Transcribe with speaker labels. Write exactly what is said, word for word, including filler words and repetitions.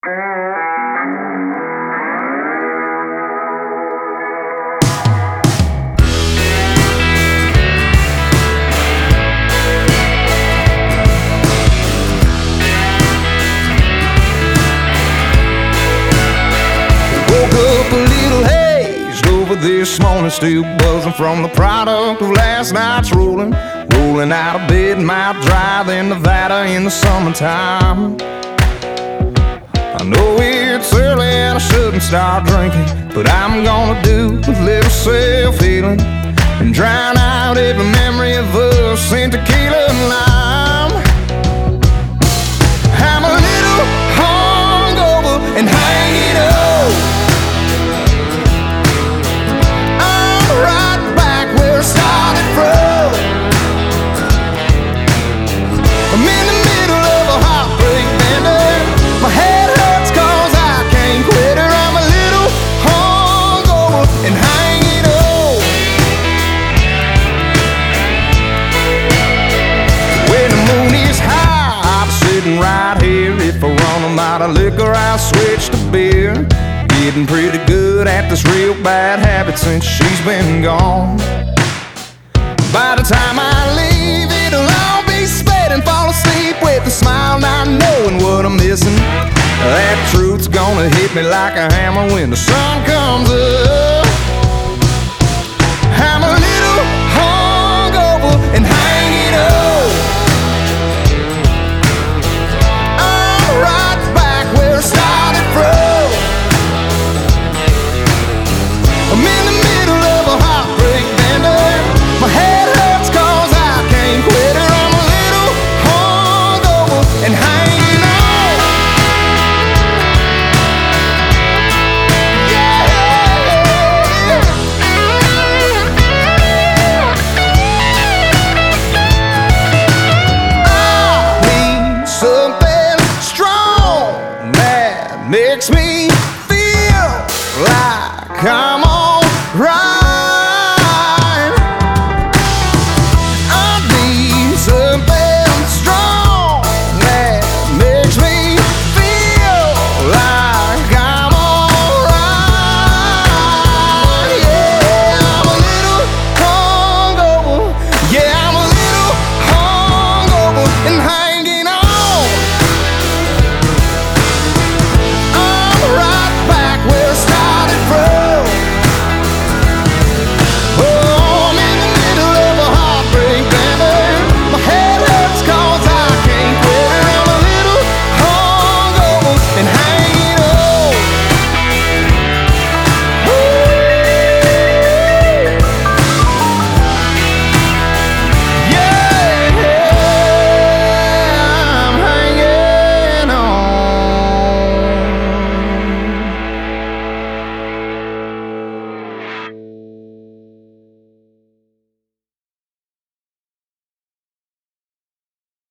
Speaker 1: This morning still buzzing from the product of last night's rolling. Rolling out of bed, mouth dry, then Nevada in the summertime. I know it's early and I shouldn't start drinking, but I'm gonna do a little self-healing and drown out every memory of us in tequila and lime. I'm a little hungover and hanging up. Started from. I'm in the middle of a heartbreak bender. My head hurts cause I can't quit her. I'm a little hungover and hanging up. When the moon is high, I'm sitting right here. If I run them out of liquor, I'll switch to beer. Getting pretty good at this real bad habit since she's been gone. By the time I leave, it'll all be sped and fall asleep with a smile, not knowing what I'm missing. That truth's gonna hit me like a hammer when the sun comes up. I'm a little hungover and hanging up. I'm right back where I started from. I'm in the middle of a heartbreak bender. My head hurts cause I can't quit her. I'm a little hungover and hanging on. Yeah. I need something strong that makes me feel like I'm